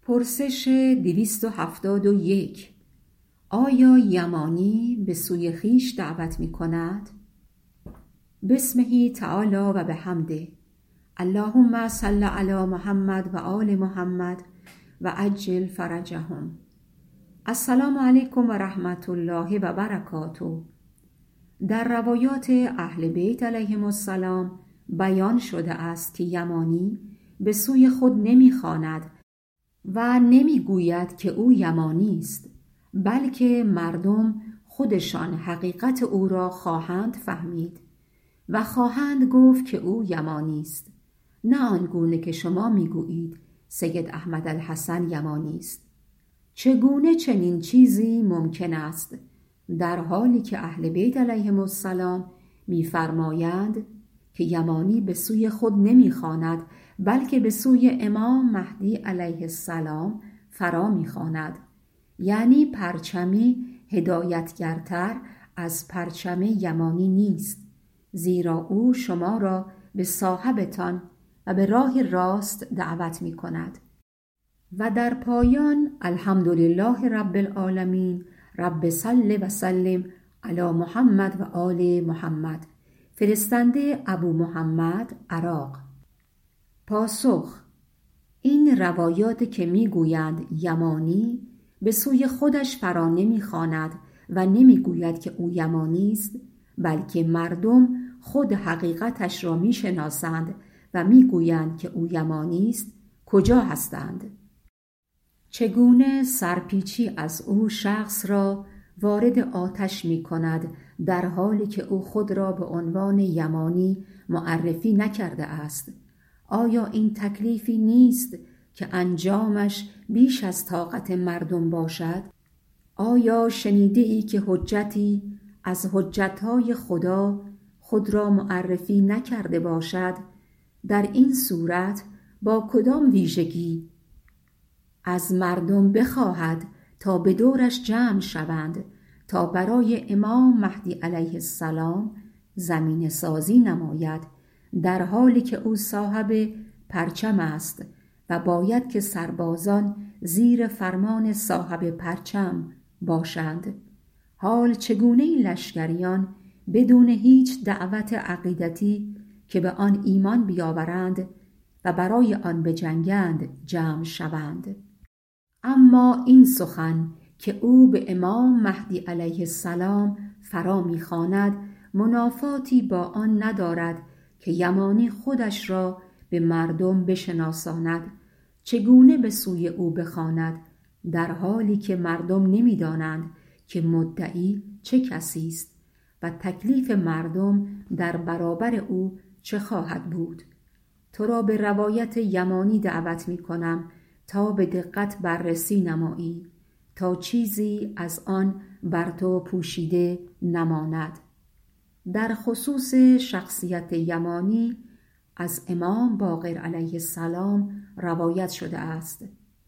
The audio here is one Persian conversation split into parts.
پرسش 271. آیا یمانی به سوی خویش دعوت می کند؟ بسمه تعالی و بحمده. اللهم صل علی محمد و آل محمد و عجل فرجهم. السلام علیکم و رحمت الله و برکاته. در روایات اهل بیت علیهم السلام بیان شده است که یمانی به سوی خود نمی‌خواند و نمیگوید که او یمانی است، بلکه مردم خودشان حقیقت او را خواهند فهمید و خواهند گفت که او یمانی است، نه آنگونه که شما میگویید سید احمد الحسن یمانی است. چگونه چنین چیزی ممکن است در حالی که اهل بیت علیهم السلام می‌فرمایند که یمانی به سوی خود نمی‌خواند، بلکه به سوی امام مهدی علیه السلام فرا می‌خواند، یعنی پرچمی هدایتگرتر از پرچم یمانی نیست، زیرا او شما را به صاحبتان و به راه راست دعوت می‌کند. و در پایان الحمدلله رب العالمین، رب صل و سلم علی محمد و آل محمد. فرستنده ابو محمد، عراق. پاسخ: این روایات که میگویند یمانی به سوی خودش فرا نمیخواند و نمیگوید که او یمانی است، بلکه مردم خود حقیقتش را میشناسند و میگویند که او یمانی است، کجا هستند؟ چگونه سرپیچی از او شخص را وارد آتش می کند در حالی که او خود را به عنوان یمانی معرفی نکرده است؟ آیا این تکلیفی نیست که انجامش بیش از طاقت مردم باشد؟ آیا شنیده ای که حجتی از حجتهای خدا خود را معرفی نکرده باشد؟ در این صورت با کدام ویژگی از مردم بخواهد تا به دورش جمع شوند تا برای امام مهدی علیه السلام زمینه سازی نماید، در حالی که او صاحب پرچم است و باید که سربازان زیر فرمان صاحب پرچم باشند؟ حال چگونه این لشکریان بدون هیچ دعوت عقیدتی که به آن ایمان بیاورند و برای آن بجنگند جمع شوند؟ اما این سخن که او به امام مهدی علیه السلام فرا می‌خواند منافاتی با آن ندارد که یمانی خودش را به مردم بشناساند. چگونه به سوی او بخواند در حالی که مردم نمی‌دانند که مدعی چه کسی است و تکلیف مردم در برابر او چه خواهد بود؟ تو را به روایت یمانی دعوت می‌کنم تا به دقت بررسی نمایی تا چیزی از آن بر تو پوشیده نماند. در خصوص شخصیت یمانی از امام باقر علیه السلام روایت شده است: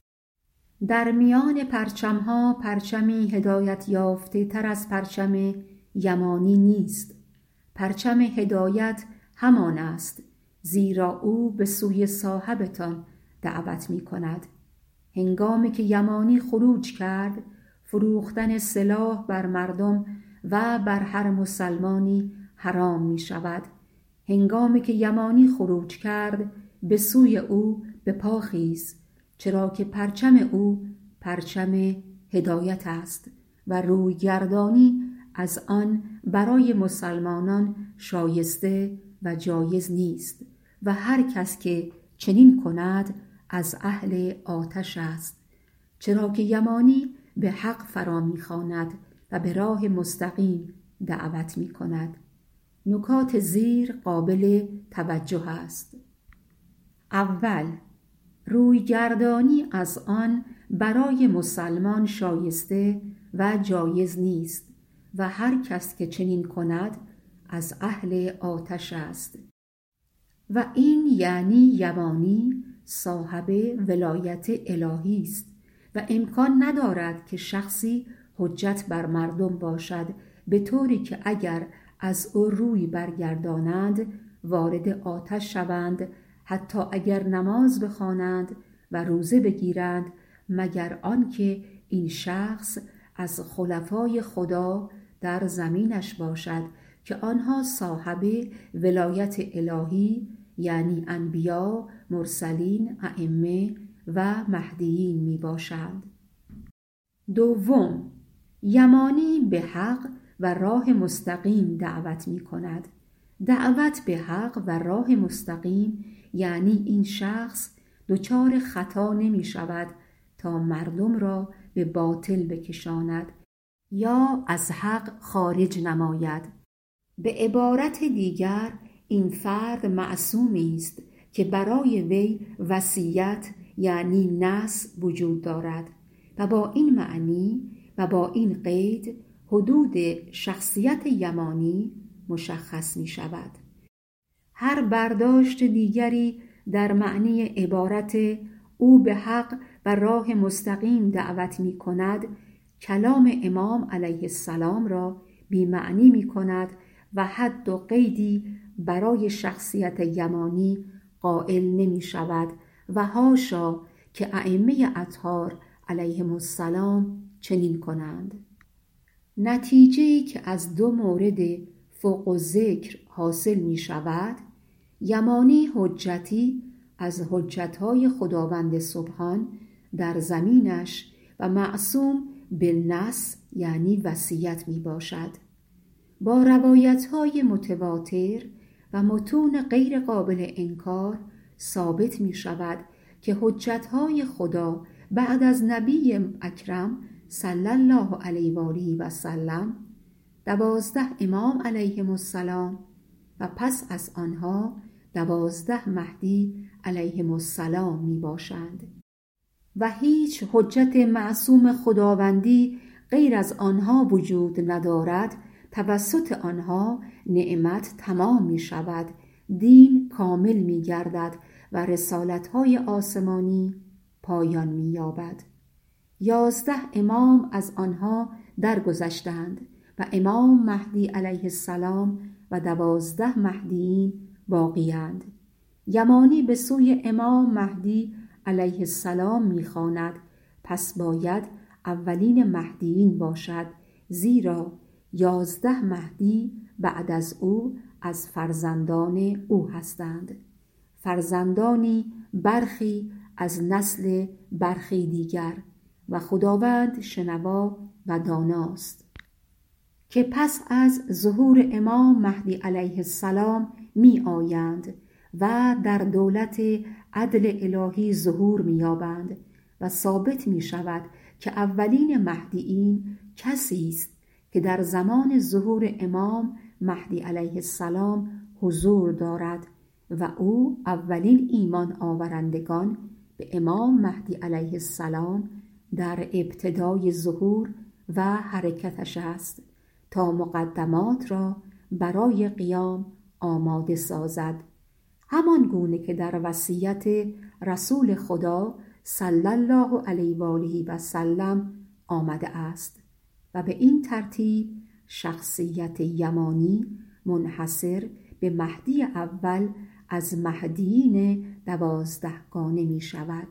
در میان پرچم‌ها پرچمی هدایت یافته تر از پرچم یمانی نیست. پرچم هدایت همان است، زیرا او به سوی صاحبتان دعوت می کند. هنگامی که یمانی خروج کرد، فروختن سلاح بر مردم و بر هر مسلمانی حرام می شود. هنگامی که یمانی خروج کرد، به سوی او به پا خیز، چرا که پرچم او پرچم هدایت است و روی گردانی از آن برای مسلمانان شایسته و جایز نیست و هر کس که چنین کند از اهل آتش است، چرا که یمانی به حق فرا می‌خواند و به راه مستقیم دعوت می‌کند. نکات زیر قابل توجه است. اول، روی گردانی از آن برای مسلمان شایسته و جایز نیست و هر کس که چنین کند از اهل آتش است. و این یعنی یمانی صاحب ولایت الهی است و امکان ندارد که شخصی حجت بر مردم باشد، به طوری که اگر از او روی برگردانند وارد آتش شوند، حتی اگر نماز بخوانند و روزه بگیرند مگر آنکه این شخص از خلفای خدا در زمینش باشد که آنها صاحب ولایت الهی، یعنی انبیا، مرسلین، ائمه و مهدیین می باشند. دوم، یمانی به حق و راه مستقیم دعوت می کند. دعوت به حق و راه مستقیم یعنی این شخص دچار خطا نمی شود تا مردم را به باطل بکشاند یا از حق خارج نماید. به عبارت دیگر این فرد معصومی است که برای وی وصیت یعنی نص وجود دارد و با این معنی و با این قید حدود شخصیت یمانی مشخص می شود. هر برداشت دیگری در معنی عبارت او به حق و راه مستقیم دعوت می کند کلام امام علیه السلام را بی معنی می کند و حد و قیدی برای شخصیت یمانی قائل نمی شود و حاشا که ائمه اطهار علیهم السلام چنین کنند. نتیجه‌ای که از دو مورد فوق الذکر حاصل می شود، یمانی حجتی از حجتهای خداوند سبحان در زمینش و معصوم بالنص یعنی وصیت می باشد. با روایت‌های متواتر و متون غیر قابل انکار ثابت می شود که حجت‌های خدا بعد از نبی اکرم صلی الله علیه و آله و سلم 12 امام علیهم السلام و پس از آنها 12 مهدی علیهم السلام می باشند و هیچ حجت معصوم خداوندی غیر از آنها وجود ندارد. توسط آنها نعمت تمام می شود، دین کامل می گردد و رسالت‌های آسمانی پایان می یابد. 11 امام از آنها درگذشتند و امام مهدی علیه السلام و 12 مهدیین باقی‌اند. یمانی به سوی امام مهدی علیه السلام می خواند، پس باید اولین مهدیین باشد، زیرا 11 مهدی بعد از او از فرزندان او هستند، فرزندانی برخی از نسل برخی دیگر و خداوند شنوا و داناست که پس از ظهور امام مهدی علیه السلام می آیند و در دولت عدل الهی ظهور می یابند و ثابت می شود که اولین مهدیین کسی است که در زمان ظهور امام مهدی علیه السلام حضور دارد و او اولین ایمان آورندگان به امام مهدی علیه السلام در ابتدای ظهور و حرکتش است تا مقدمات را برای قیام آماده سازد، همان گونه که در وصیت رسول خدا صلی الله علیه و آله و سلم آمده است و به این ترتیب شخصیت یمانی منحصر به مهدی اول از مهدیین 12 گانه می شود.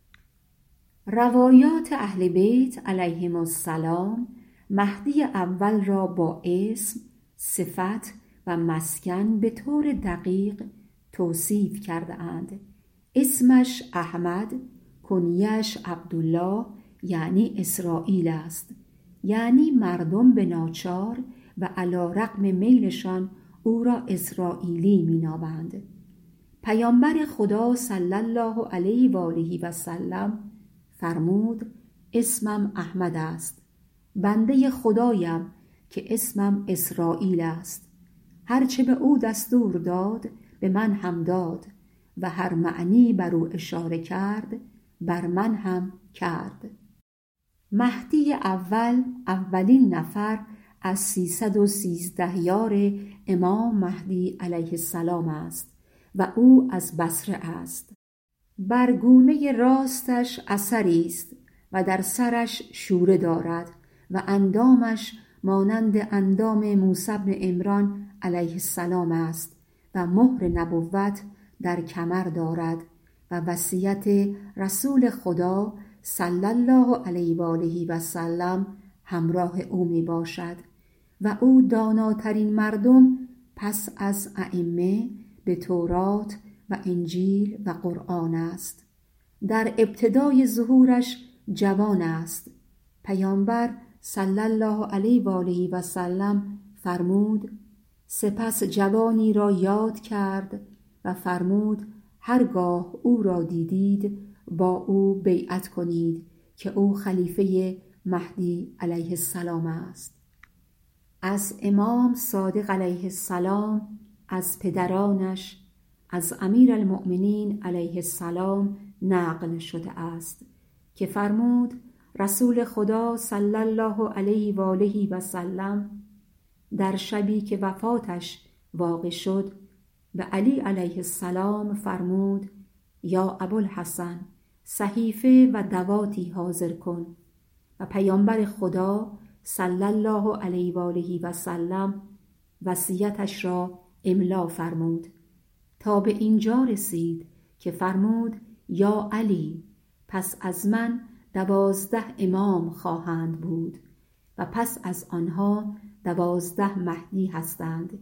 روایات اهل بیت علیهم السلام مهدی اول را با اسم، صفت و مسکن به طور دقیق توصیف کرده اند. اسمش احمد، کنیش عبدالله یعنی اسرائیل است، یعنی مردم به ناچار و علی رغم میلشان او را اسرائیلی می نامند. پیامبر خدا صلی الله علیه و آله و سلم فرمود اسمم احمد است، بنده خدایم که اسمم اسرائیل است، هرچه به او دستور داد به من هم داد و هر معنی بر او اشاره کرد بر من هم کرد. مهدی اول اولین نفر از 313 یار امام مهدی علیه السلام است و او از بصره است. بر گونه راستش اثری است و در سرش شوره دارد و اندامش مانند اندام موسی بن عمران علیه السلام است و مهر نبوت در کمر دارد و وصیت رسول خدا صلی الله علیه و آله و سلم همراه او می باشد و او داناترین مردم پس از ائمه به تورات و انجیل و قرآن است. در ابتدای ظهورش جوان است. پیامبر صلی الله علیه و آله و سلم فرمود: سپس جوانی را یاد کرد و فرمود هرگاه او را دیدید با او بیعت کنید که او خلیفه مهدی علیه السلام است. از امام صادق علیه السلام، از پدرانش، از امیرالمؤمنین علیه السلام نقل شده است که فرمود رسول خدا صلی الله علیه و آله و سلم در شبی که وفاتش واقع شد به علی علیه السلام فرمود: یا ابوالحسن، صحیفه و دواتی حاضر کن. و پیامبر خدا صلی الله علیه و آله و سلم وصیتش را املا فرمود تا به اینجا رسید که فرمود: یا علی، پس از من 12 امام خواهند بود و پس از آنها 12 مهدی هستند.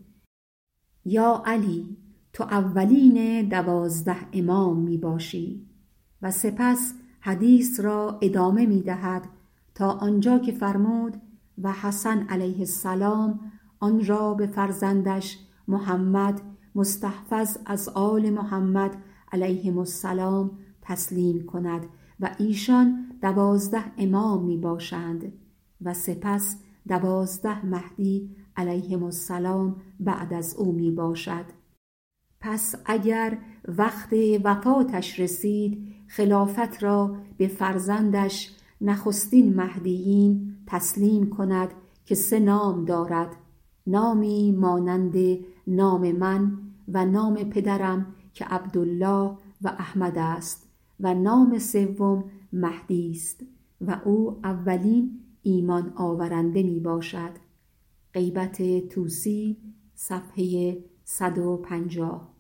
یا علی، تو اولین 12 امام می باشی. و سپس حدیث را ادامه می دهد تا آنجا که فرمود: و حسن علیه السلام آن را به فرزندش محمد مستحفظ از آل محمد علیهم السلام تسلیم کند و ایشان 12 امام می باشند و سپس 12 مهدی علیهم السلام بعد از او می باشد. پس اگر وقت وفاتش رسید خلافت را به فرزندش نخستین مهدیین تسلیم کند که 3 نام دارد، نامی مانند نام من و نام پدرم که عبدالله و احمد است و نام سوم مهدی است و او اولین ایمان آورنده می باشد. غیبت طوسی صفحه 150.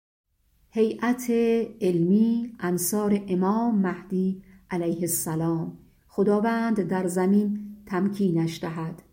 هیئت علمی انصار امام مهدی علیه السلام، خداوند در زمین تمکینش دهد.